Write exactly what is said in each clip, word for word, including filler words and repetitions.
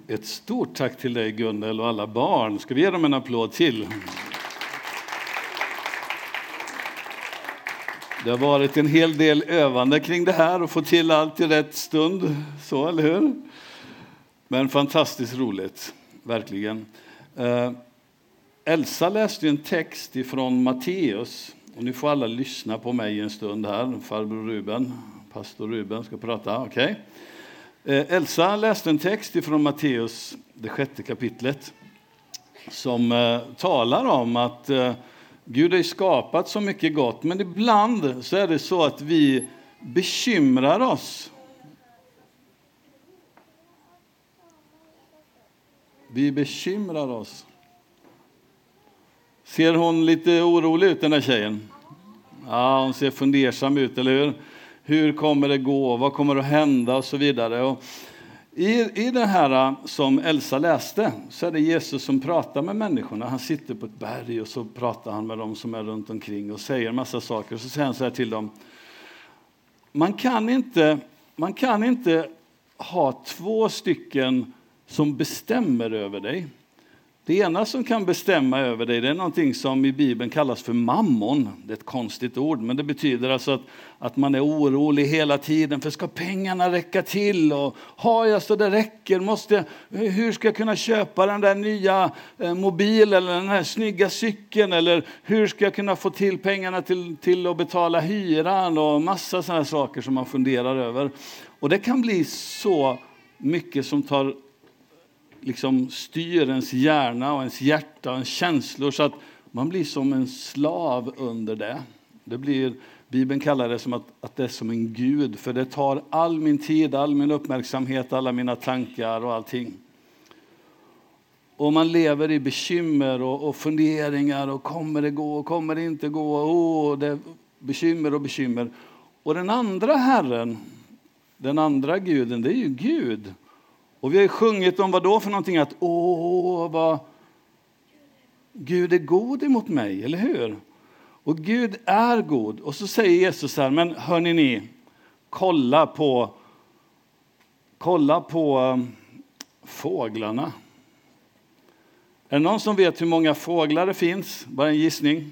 Ett stort tack till dig Gunnel och alla barn. Ska vi ge dem en applåd till? Det har varit en hel del övande kring det här och få till allt i rätt stund. Så, eller hur? Men fantastiskt roligt, verkligen. Eh, Elsa läste ju en text ifrån Matteus. Och nu får alla lyssna på mig en stund här. Farbror Ruben, pastor Ruben ska prata, okej? Okay. Elsa läste en text ifrån Matteus, det sjätte kapitlet, som eh, talar om att eh, Gud har skapat så mycket gott, men ibland så är det så att vi bekymrar oss. Vi bekymrar oss. Ser hon lite orolig ut, den här tjejen? Ja, hon ser fundersam ut, eller hur? Hur kommer det gå? Vad kommer att hända? Och så vidare. Och i, I det här som Elsa läste så är det Jesus som pratar med människorna. Han sitter på ett berg och så pratar han med dem som är runt omkring och säger en massa saker. Så säger han så här till dem. Man kan inte, man kan inte ha två stycken som bestämmer över dig. Det ena som kan bestämma över dig, det är någonting som i Bibeln kallas för mammon. Det är ett konstigt ord, men det betyder alltså att, att man är orolig hela tiden. För ska pengarna räcka till? Och har jag så det räcker? Måste, hur ska jag kunna köpa den där nya eh, mobilen eller den här snygga cykeln? Eller hur ska jag kunna få till pengarna till, till att betala hyran? Och massa sådana saker som man funderar över. Och det kan bli så mycket som tar... liksom styr ens hjärna och ens hjärta och ens känslor så att man blir som en slav under det. Det blir, Bibeln kallar det som att, att det är som en gud, för det tar all min tid, all min uppmärksamhet, alla mina tankar och allting. Och man lever i bekymmer och, och funderingar och kommer det gå och kommer det inte gå, och det är bekymmer och bekymmer. Och den andra Herren, den andra guden, det är ju Gud. Och vi har ju sjungit om vad då för någonting, att åh, vad Gud är god emot mig, eller hur? Och Gud är god. Och så säger Jesus här, men hörni ni, kolla på, kolla på um, fåglarna. Är det någon som vet hur många fåglar det finns? Bara en gissning.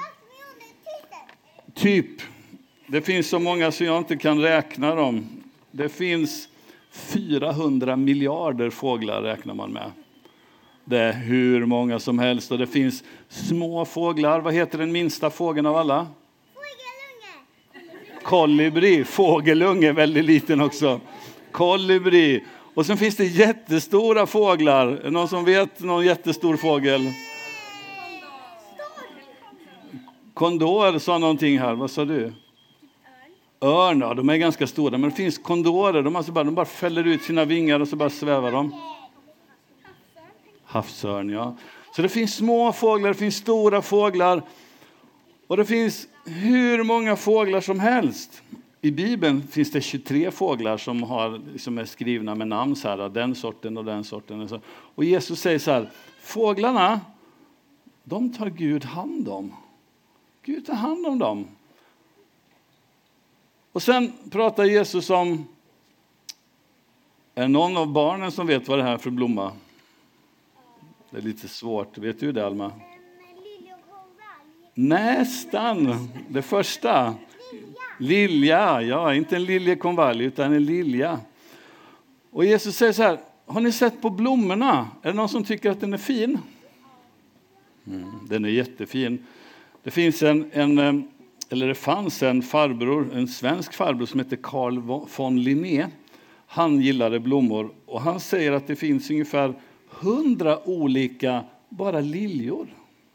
Typ. Det finns så många så jag inte kan räkna dem. Det finns fyrahundra miljarder fåglar räknar man med. Det är hur många som helst. Och det finns små fåglar. Vad heter den minsta fågeln av alla? Fågelunge. Kolibri. Fågelunge, väldigt liten också. Kolibri. Och sen finns det jättestora fåglar. Någon som vet någon jättestor fågel? Kondor sa någonting här. Vad sa du? Örn, ja, de är ganska stora, men det finns kondorer, de, alltså bara, de bara fäller ut sina vingar och så bara svävar de. Havsörn, ja. Så det finns små fåglar, det finns stora fåglar. Och det finns hur många fåglar som helst. I Bibeln finns det tjugotre fåglar som, har, som är skrivna med namn, så här, den sorten och den sorten. Och, så. Och Jesus säger så här, fåglarna, de tar Gud hand om. Gud tar hand om dem. Och sen pratar Jesus om, är någon av barnen som vet vad det här är för blomma? Det är lite svårt. Vet du det, Alma? Nästan. Det första. Lilja. Ja, inte en liljekonvalj utan en lilja. Och Jesus säger så här, har ni sett på blommorna? Är det någon som tycker att den är fin? Mm, den är jättefin. Det finns en... en Eller det fanns en farbror, en svensk farbror som heter Carl von Linné. Han gillade blommor och han säger att det finns ungefär hundra olika bara liljor.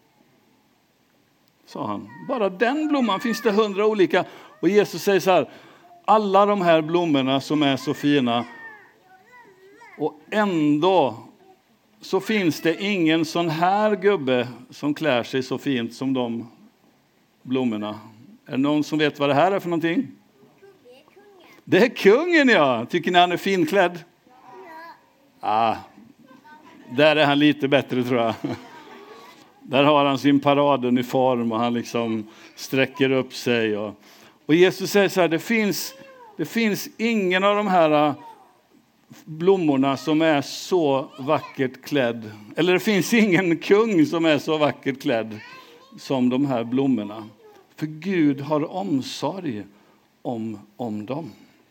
Sa han. Bara den blomman finns det hundra olika. Och Jesus säger så här, alla de här blommorna som är så fina och ändå så finns det ingen sån här gubbe som klär sig så fint som de blommorna. Är det någon som vet vad det här är för någonting? Det är kungen, ja. Tycker ni han är finklädd? Ja. Ah, där är han lite bättre, tror jag. Där har han sin paraduniform och han liksom sträcker upp sig. Och, och Jesus säger så här, det finns, det finns ingen av de här blommorna som är så vackert klädd. Eller det finns ingen kung som är så vackert klädd som de här blommorna. För Gud har omsorg om, om dem.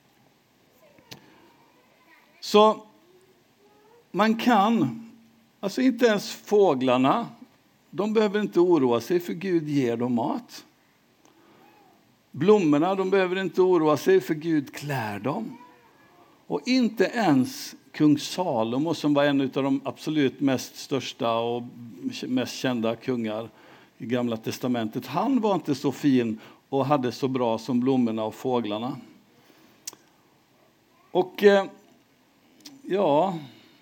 Så man kan, alltså inte ens fåglarna, de behöver inte oroa sig för Gud ger dem mat. Blommorna, de behöver inte oroa sig för Gud klär dem. Och inte ens kung Salomo, som var en av de absolut mest största och mest kända kungar i Gamla testamentet. Han var inte så fin och hade så bra som blommorna och fåglarna. Och ja,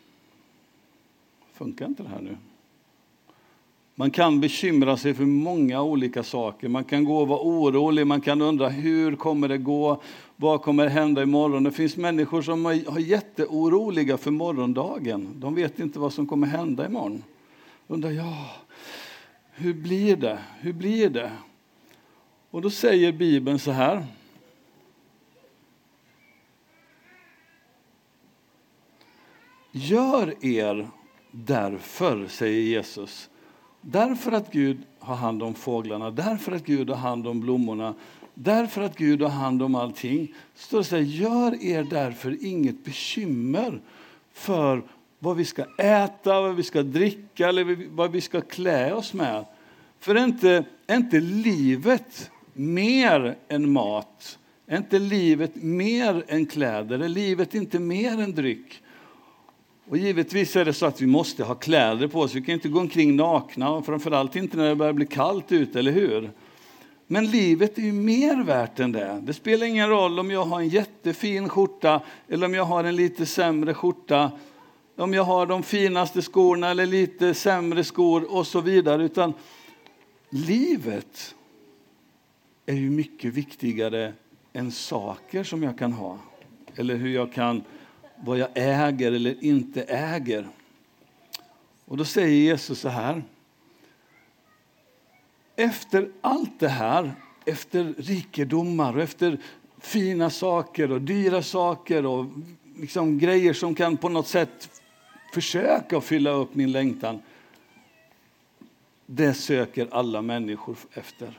funkar inte det här nu? Man kan bekymra sig för många olika saker. Man kan gå och vara orolig. Man kan undra hur kommer det gå? Vad kommer hända imorgon? Det finns människor som är jätteoroliga för morgondagen. De vet inte vad som kommer hända imorgon. Undrar, ja, hur blir det? Hur blir det? Och då säger Bibeln så här. Gör er därför, säger Jesus. Därför att Gud har hand om fåglarna, därför att Gud har hand om blommorna, därför att Gud har hand om allting. Så det säger, gör er därför inget bekymmer för vad vi ska äta, vad vi ska dricka eller vad vi ska klä oss med. För är inte, är inte livet mer än mat? Är inte livet mer än kläder? Är livet inte mer än dryck? Och givetvis är det så att vi måste ha kläder på oss. Vi kan inte gå omkring nakna, och framförallt inte när det börjar bli kallt ute, eller hur? Men livet är ju mer värt än det. Det spelar ingen roll om jag har en jättefin skjorta eller om jag har en lite sämre skjorta. Om jag har de finaste skorna eller lite sämre skor och så vidare. Utan livet är ju mycket viktigare än saker som jag kan ha. Eller hur jag kan, vad jag äger eller inte äger. Och då säger Jesus så här. Efter allt det här, efter rikedomar och efter fina saker och dyra saker och liksom grejer som kan på något sätt försöka fylla upp min längtan. Det söker alla människor efter.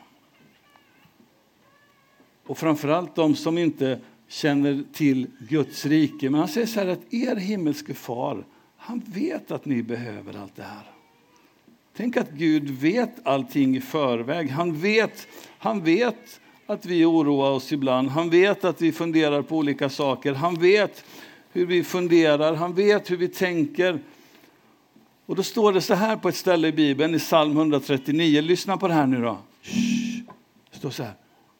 Och framförallt de som inte känner till Guds rike. Men han säger så här att er himmelske far, han vet att ni behöver allt det här. Tänk att Gud vet allting i förväg. Han vet, han vet att vi oroar oss ibland. Han vet att vi funderar på olika saker. Han vet hur vi funderar. Han vet hur vi tänker. Och då står det så här på ett ställe i Bibeln, i psalm hundratrettionio. Lyssna på det här nu då. Shh. Det står så här.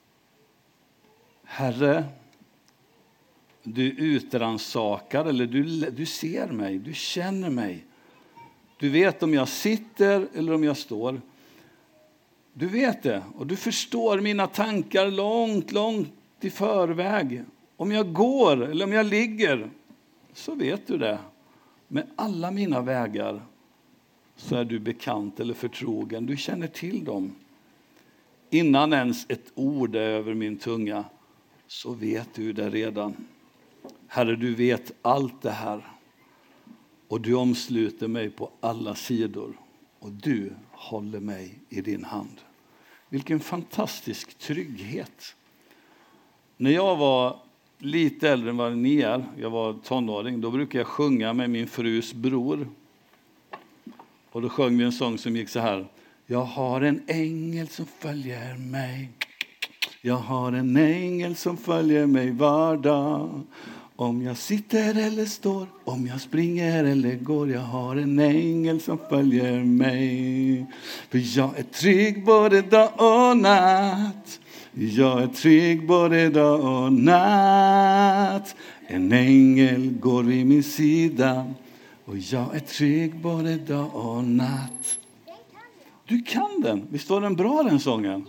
Herre, du utransakar, eller du, du ser mig, du känner mig. Du vet om jag sitter eller om jag står. Du vet det, och du förstår mina tankar långt, långt i förväg. Om jag går eller om jag ligger, så vet du det. Med alla mina vägar så är du bekant eller förtrogen. Du känner till dem. Innan ens ett ord är över min tunga, så vet du det redan. Herre, du vet allt det här. Och du omsluter mig på alla sidor. Och du håller mig i din hand. Vilken fantastisk trygghet. När jag var lite äldre än vad ni är, jag var tonåring, då brukade jag sjunga med min frus bror. Och då sjöng vi en sång som gick så här. Jag har en ängel som följer mig. Jag har en ängel som följer mig var dag. Om jag sitter eller står, om jag springer eller går, jag har en ängel som följer mig. För jag är trygg både dag och natt. Jag är trygg både dag och natt. En ängel går vid min sida. Och jag är trygg både dag och natt. Du kan den. Visst var den bra, den sången?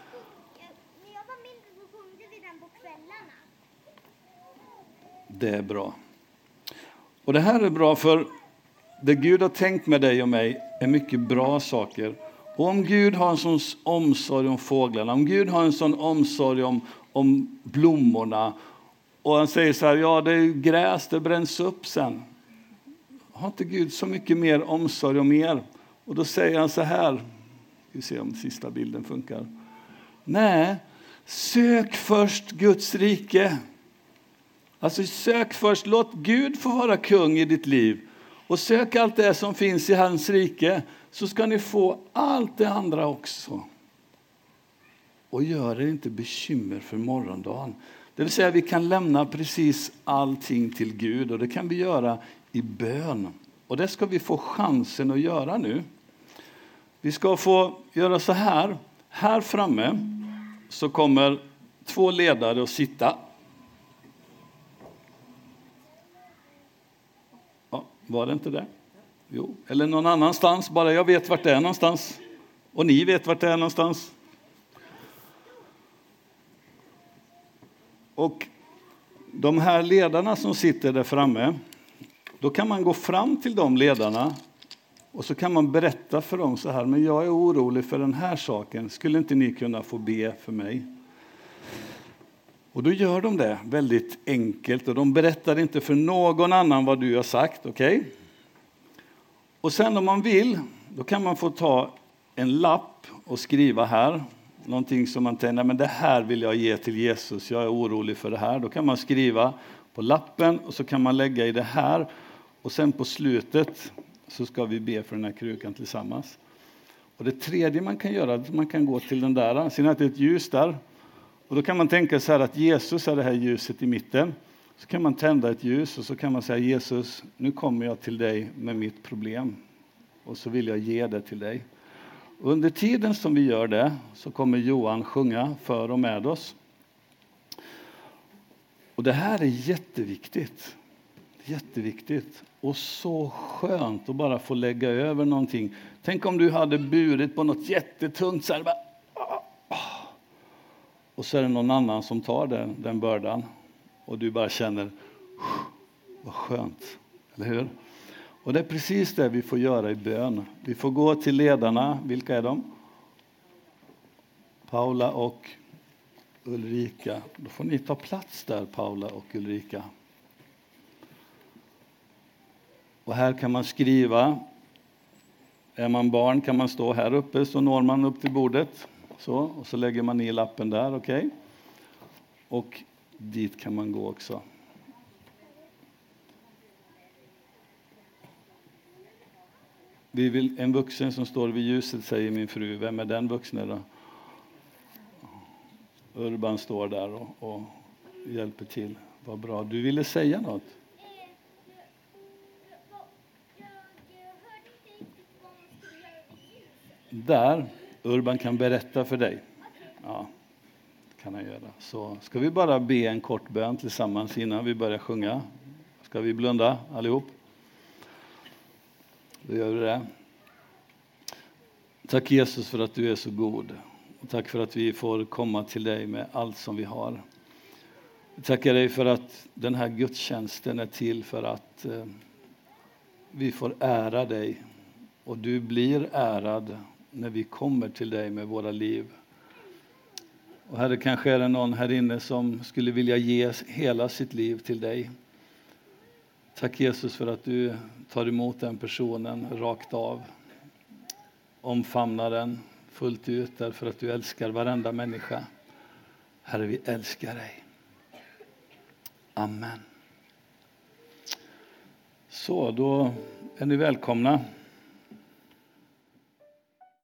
Det är bra. Och det här är bra, för det Gud har tänkt med dig och mig är mycket bra saker. Och om Gud har en sån omsorg om fåglarna, om Gud har en sån omsorg om, om blommorna, Och han säger så här, ja det är ju gräs, det bränns upp sen. Har inte Gud så mycket mer omsorg om er? Och då säger han så här, vi ser om sista bilden funkar. Nej, sök först Guds rike. Alltså sök först, låt Gud få vara kung i ditt liv. Och sök allt det som finns i hans rike, så ska ni få allt det andra också. Och gör er inte bekymmer för morgondagen. Det vill säga vi kan lämna precis allting till Gud, och det kan vi göra i bön. Och det ska vi få chansen att göra nu. Vi ska få göra så här. Här framme så kommer två ledare att sitta. Ja, var det inte det? Jo, eller någon annanstans. Bara jag vet vart det är någonstans. Och ni vet vart det är någonstans. Och de här ledarna som sitter där framme, då kan man gå fram till de ledarna och så kan man berätta för dem så här, men jag är orolig för den här saken. Skulle inte ni kunna få be för mig? Och då gör de det väldigt enkelt, och de berättar inte för någon annan vad du har sagt, okej? Okay? Och sen om man vill, då kan man få ta en lapp och skriva här. Någonting som man tänker, men det här vill jag ge till Jesus, jag är orolig för det här. Då kan man skriva på lappen och så kan man lägga i det här. Och sen på slutet så ska vi be för den här krukan tillsammans. Och det tredje man kan göra är att man kan gå till den där. Sen är det ett ljus där. Och då kan man tänka så här att Jesus är det här ljuset i mitten. Så kan man tända ett ljus och så kan man säga, Jesus, nu kommer jag till dig med mitt problem. Och så vill jag ge det till dig. Under tiden som vi gör det så kommer Johan sjunga för och med oss. Och det här är jätteviktigt. Jätteviktigt. Och så skönt att bara få lägga över någonting. Tänk om du hade burit på något jättetungt så här. Bara, och så är det någon annan som tar den, den bördan. Och du bara känner, vad skönt. Eller hur? Och det är precis det vi får göra i bön. Vi får gå till ledarna. Vilka är de? Paula och Ulrika. Då får ni ta plats där, Paula och Ulrika. Och här kan man skriva. Är man barn kan man stå här uppe, så når man upp till bordet. Så, och så lägger man i lappen där, okej? Okay? Och dit kan man gå också. Vi vill en vuxen som står vid ljuset, säger min fru. Vem är den vuxna då? Urban står där och, och hjälper till. Vad bra. Du ville säga något? Där. Urban kan berätta för dig. Ja, det kan han göra. Så ska vi bara be en kort bön tillsammans innan vi börjar sjunga. Ska vi blunda allihop? Då gör vi det. Tack Jesus för att du är så god. Och tack för att vi får komma till dig med allt som vi har. Jag tackar dig för att den här gudstjänsten är till för att eh, vi får ära dig. Och du blir ärad när vi kommer till dig med våra liv. Och Herre, kanske är det någon här inne som skulle vilja ge hela sitt liv till dig. Tack Jesus för att du tar emot den personen rakt av. Omfamnar den fullt ut därför att du älskar varenda människa. Herre, vi älskar dig. Amen. Så, då är ni välkomna.